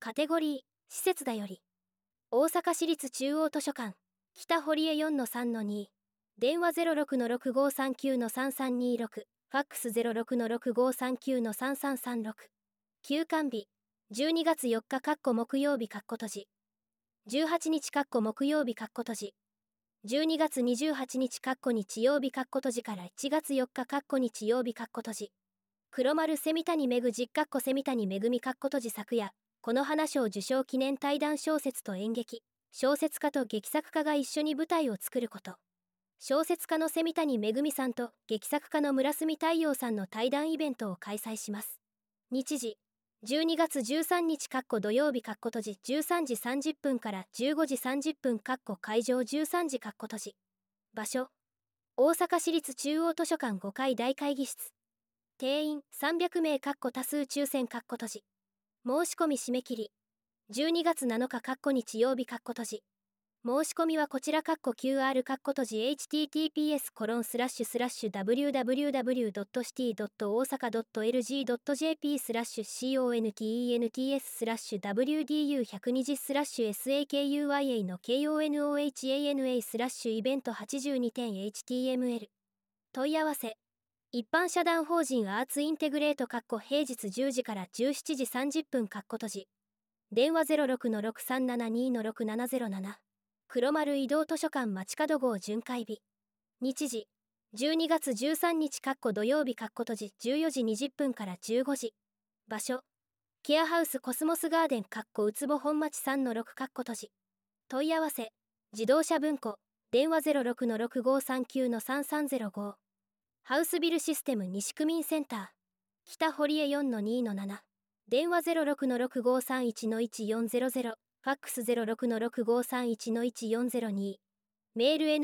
カテゴリー施設だより大阪市立中央図書館北堀江 4-3-2 電話 06-6539-3326 ファックス 06-6539-3336 休館日12月4日木曜日閉じ18日木曜日閉じ12月28日日曜日閉じから1月4日日曜日閉じ黒丸蝉谷めぐ実蝉谷めぐみ閉じ昨夜この花賞受賞記念対談小説と演劇小説家と劇作家が一緒に舞台を作ること。小説家の蝉谷めぐみさんと劇作家の村住太陽さんの対談イベントを開催します。日時12月13日土曜日閉じ13時30分から15時30分会場13時閉じ場所大阪市立中央図書館5階大会議室定員300名多数抽選閉じ申し込み締め切り12月7日日曜日閉じ申し込みはこちらQR閉じ https://www.city.osaka.lg.jp/contents/wdu120/sakuyaの konohana/82.html 問い合わせ一般社団法人アーツインテグレート平日10時から17時30分閉じ電話 06-6372-6707 黒丸移動図書館街角号巡回日日時12月13日土曜日閉じ14時20分から15時場所ケアハウスコスモスガーデンうつぼ本町 3-6 閉じ問い合わせ自動車文庫電話 06-6539-3305 ハウスビルシステム西区民センター北堀江 4-2-7 電話 06-6531-1400 ファックス 06-6531-1402 メール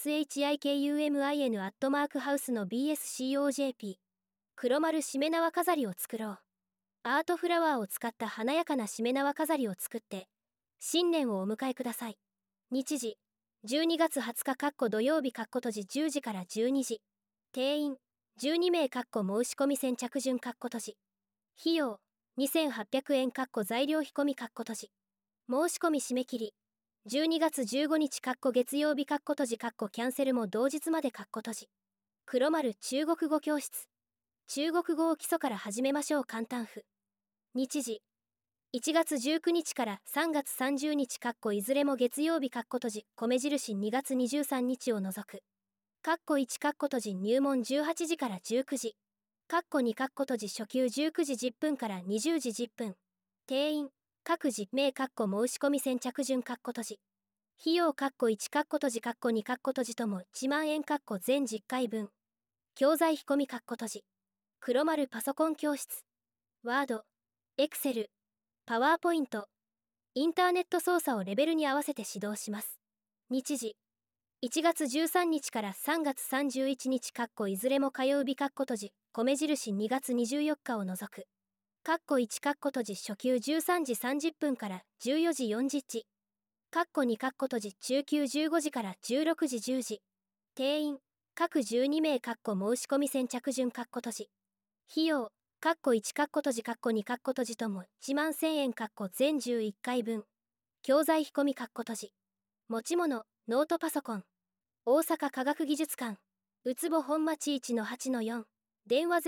nishikumin@house の bscojp 黒丸しめ縄飾りを作ろうアートフラワーを使った華やかなしめ縄飾りを作って新年をお迎えください。日時12月20日土曜日閉じ10時から12時定員12名申し込み先着順閉じ費用2800円材料費込み閉じ申し込み締め切り12月15日月曜日閉じキャンセルも同日まで閉じ黒丸中国語教室中国語を基礎から始めましょう簡単譜日時1月19日から3月30日いずれも月曜日閉じ米印2月23日を除く1閉じ入門18時から19時2閉じ初級19時10分から20時10分定員各自名申し込み先着順閉じ費用1閉じ2閉じとも1万円全10回分教材費込み閉じ黒丸パソコン教室ワードエクセルパワーポイントインターネット操作をレベルに合わせて指導します。日時1月13日から3月31日いずれも通う日閉じ米印2月24日を除く1閉じ初級13時30分から14時40時2閉じ中級15時から16時10時定員各12名申し込み先着順閉じ費用1閉じ2閉じとも1万1000円全11回分教材費込み閉じ持ち物ノートパソコン大阪科学技術館うつぼ本町 1-8-4 電話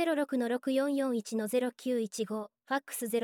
06-6441-0915 ファックス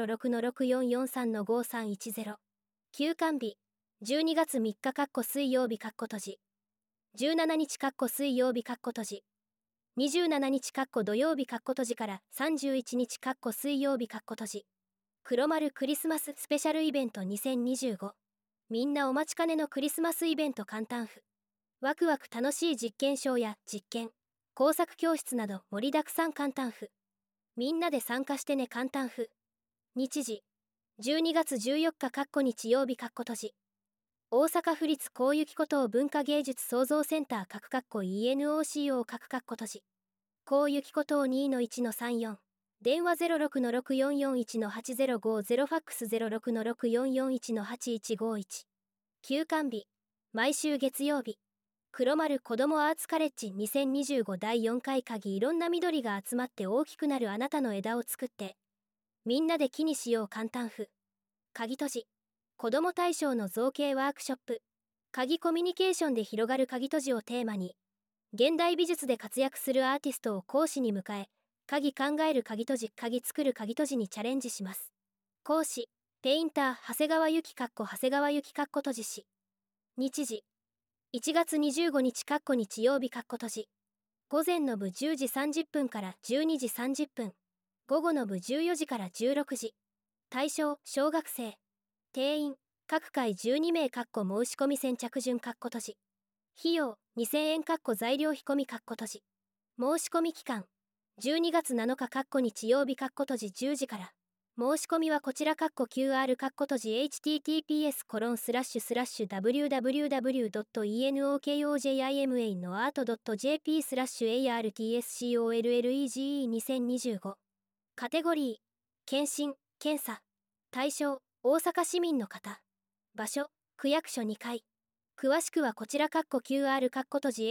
06-6443-5310 休館日12月3日水曜日閉じ17日水曜日閉じ27日土曜日閉じから31日水曜日閉じ黒丸クリスマススペシャルイベント2025みんなお待ちかねのクリスマスイベント簡単譜ワクワク楽しい実験ショーや実験工作教室など盛りだくさん簡単譜みんなで参加してね簡単譜日時12月14日日曜日閉じ大阪府立高雪孤島文化芸術創造センターENOCO閉じ高雪孤島 2-1-34 電話 06-6441-8050 ファックス 06-6441-8151 休館日毎週月曜日黒丸子どもアーツカレッジ2025第4回いろんな緑が集まって大きくなるあなたの枝を作ってみんなで木にしよう簡単譜鍵閉じ。子ども対象の造形ワークショップ。鍵コミュニケーションで広がる鍵閉じをテーマに、現代美術で活躍するアーティストを講師に迎え、鍵考える鍵閉じ、鍵作る鍵閉じにチャレンジします。講師、ペインター、長谷川由紀長谷川由紀閉じ師。日時、1月25日日曜日閉じ。午前の部10時30分から12時30分。午後の部14時から16時。対象、小学生。定員、各回12名申し込み先着順閉じ。費用、2000円材料費込み閉じ。申し込み期間、12月7日日曜日閉じ10時から。申し込みはこちらQR閉じ https://www.enokojima.art.jp/artscollege2025 カテゴリー、検診、検査。対象、大阪市民の方。場所、区役所2階。詳しくはこちらQR閉じ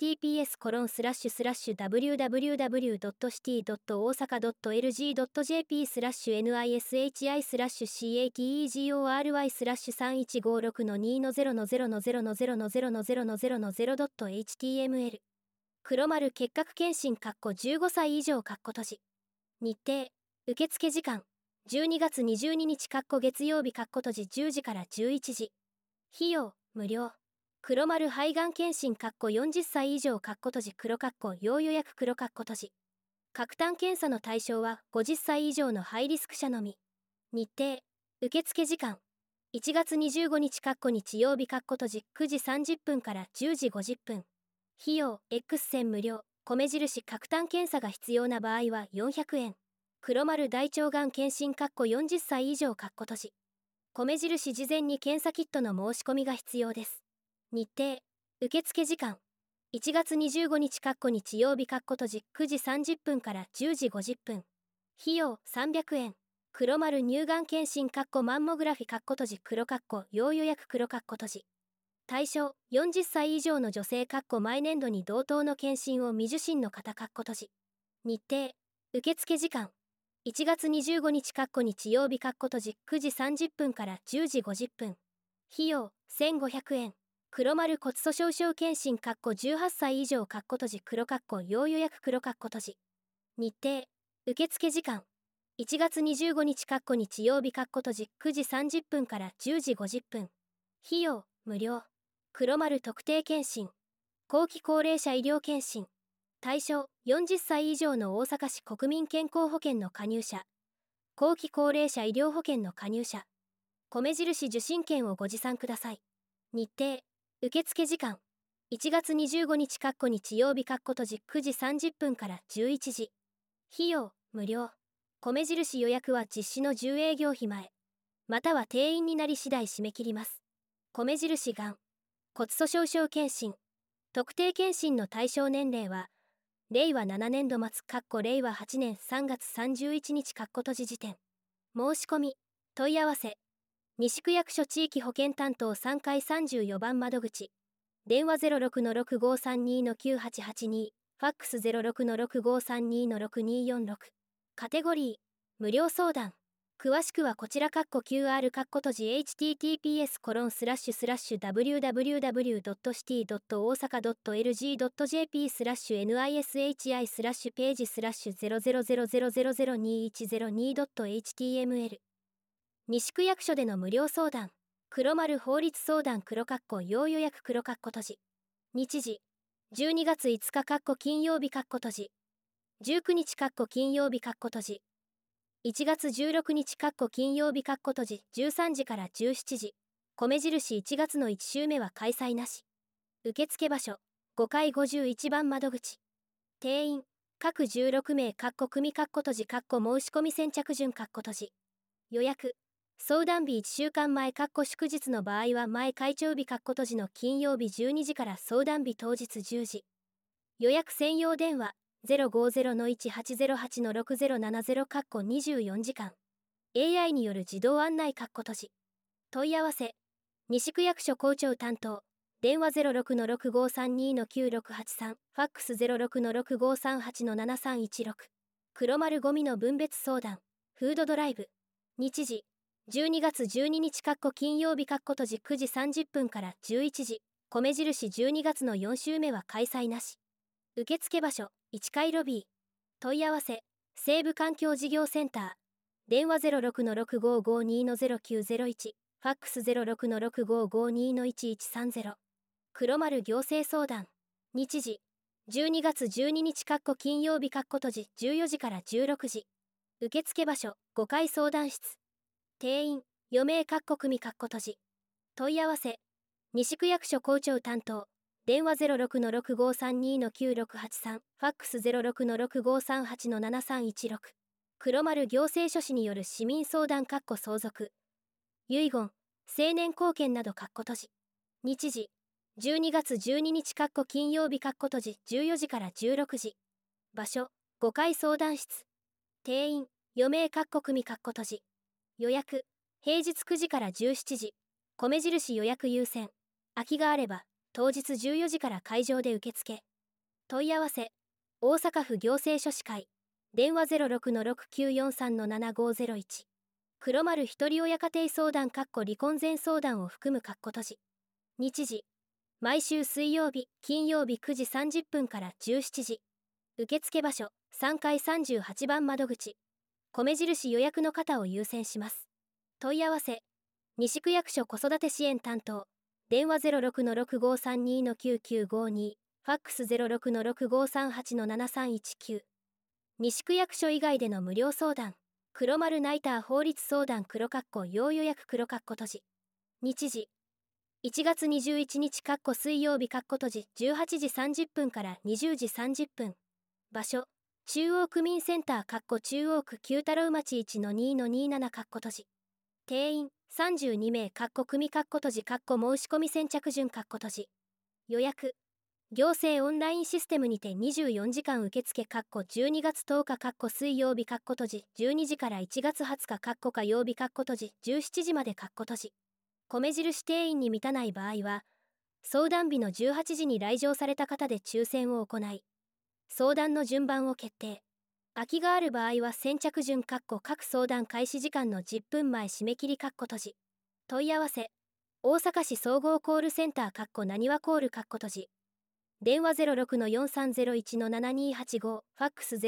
https://www.city.大阪.lg.jp/nishi/category/0-0-0-0-0-0-0-0.html 黒丸結核検診15歳以上閉じ。日程、受付時間、12月22日月曜日閉じ10時から11時。費用、無料。黒丸肺がん検診40歳以上閉じ黒要予約黒閉じ。核炭検査の対象は50歳以上のハイリスク者のみ。日程、受付時間、1月25日日曜日閉じ9時30分から10時50分。費用、X 線無料。米印核炭検査が必要な場合は400円。黒丸大腸がん検診40歳以上閉じ。米印事前に検査キットの申し込みが必要です。日程、受付時間、1月25日日曜日閉じ9時30分から10時50分。費用300円。黒丸乳がん検診マンモグラフィ閉じ黒要予約黒閉じ。対象、40歳以上の女性毎年度に同等の検診を未受診の方閉じ。日程、受付時間、1月25日日曜日閉じ9時30分から10時50分。費用1500円。黒丸骨粗しょう症検診18歳以上閉じ黒要予約黒閉じ。日程、受付時間、1月25日日曜日閉じ9時30分から10時50分。費用無料。黒丸特定健診、後期高齢者医療健診。対象、40歳以上の大阪市国民健康保険の加入者、後期高齢者医療保険の加入者。米印受診券をご持参ください。日程、受付時間、1月25日日曜日閉じ9時30分から11時。費用無料。米印予約は実施の10営業日前、または定員になり次第締め切ります。米印がん骨粗しょう症検診、特定検診の対象年齢は、令和7年度末令和8年3月31日閉じ時点。申し込み、問い合わせ、西区役所地域保健担当3階34番窓口。電話 06-6532-9882、ファックス 06-6532-6246。カテゴリー、無料相談。詳しくはこちらQR閉じ https://www.city.大阪.lg.jp/nishi/page/000000210.html 西区役所での無料相談。黒丸法律相談要予約閉じ。日時、12月5日金曜日閉じ。19日金曜日閉じ。1月16日金曜日閉じ13時から17時。米印1月の1週目は開催なし。受付場所、5階51番窓口。定員、各16名組閉じ申し込み先着順閉じ。予約、相談日1週間前祝日の場合は前開帳日閉じの金曜日12時から相談日当日10時。予約専用電話、050-1808-6070 24時間。AI による自動案内閉じ。問い合わせ、西区役所校長担当。電話 06-6532-9683、ファックス 06-6538-7316。黒丸ゴミの分別相談、フードドライブ。日時、 12月12日金曜日閉じ9時30分から11時、米印12月の4週目は開催なし。受付場所、1階ロビー。問い合わせ、西部環境事業センター。電話 06-6552-0901、ファックス 06-6552-1130。黒丸行政相談。日時、12月12日金曜日閉じ14時から16時。受付場所、5階相談室。定員、余命組閉じ。問い合わせ、西区役所校長担当。電話 06-6532-9683、ファックス 06-6538-7316。黒丸行政書士による市民相談相続。遺言、成年後見など閉じ。日時、12月12日金曜日閉じ14時から16時。場所、5階相談室。定員、余命組閉じ。予約、平日9時から17時。米印予約優先。空きがあれば、当日14時から会場で受付。問い合わせ、大阪府行政書士会。電話 06-6943-7501。黒丸一人親家庭相談離婚前相談を含む閉じ。日時、毎週水曜日、金曜日9時30分から17時。受付場所、3階38番窓口。米印予約の方を優先します。問い合わせ、西区役所子育て支援担当。電話 06-6532-9952、ファックス 06-6538-7319。西区役所以外での無料相談。黒丸ナイター法律相談要予約閉じ。日時、1月21日水曜日閉じ18時30分から20時30分。場所、中央区民センター中央区九太郎町 1-2-27 閉じ。定員、32名組閉じ申し込み先着順閉じ。予約、行政オンラインシステムにて24時間受付12月10日水曜日閉じ12時から1月20日火曜日閉じ17時まで閉じ。米印定員に満たない場合は、相談日の18時に来場された方で抽選を行い、相談の順番を決定。空きがある場合は先着順各相談開始時間の10分前締め切り閉じ。問い合わせ、大阪市総合コールセンターなにわコール閉じ。電話 06-4301-7285、ファックス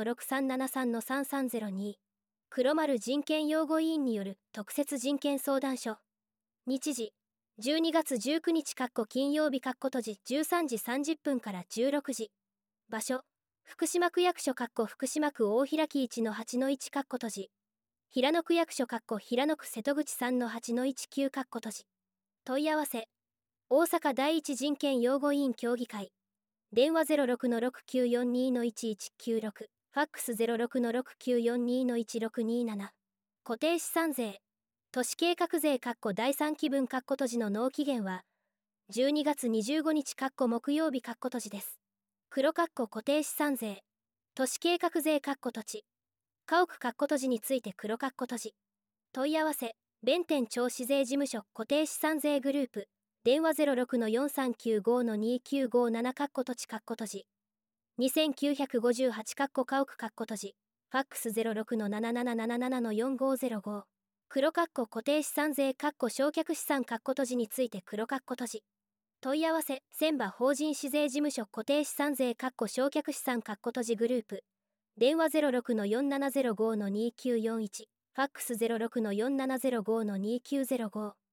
06-6373-3302。黒丸人権擁護委員による特設人権相談所。日時、12月19日金曜日閉じ13時30分から16時。場所、福島区役所福島区大開き 1-8-1 閉じ。平野区役所平野区瀬戸口 3-8-19 閉じ。問い合わせ、大阪第一人権擁護委員協議会。電話 06-6942-1196、ファックス 06-6942-1627。固定資産税、都市計画税第3期分閉じの納期限は、12月25日木曜日閉じです。黒固定資産税、都市計画税土地、家屋閉じについて黒閉じ。問い合わせ、弁天町市税事務所固定資産税グループ。電話 06-4395-2957 土地閉じ。2958家屋閉じ。ファックス 06-7777-4505。黒固定資産税焼却資産閉じについて黒閉じ。問い合わせ、千葉法人市税事務所固定資産税焼却資産閉じグループ。電話 06-4705-2941。ファックス 06-4705-2905。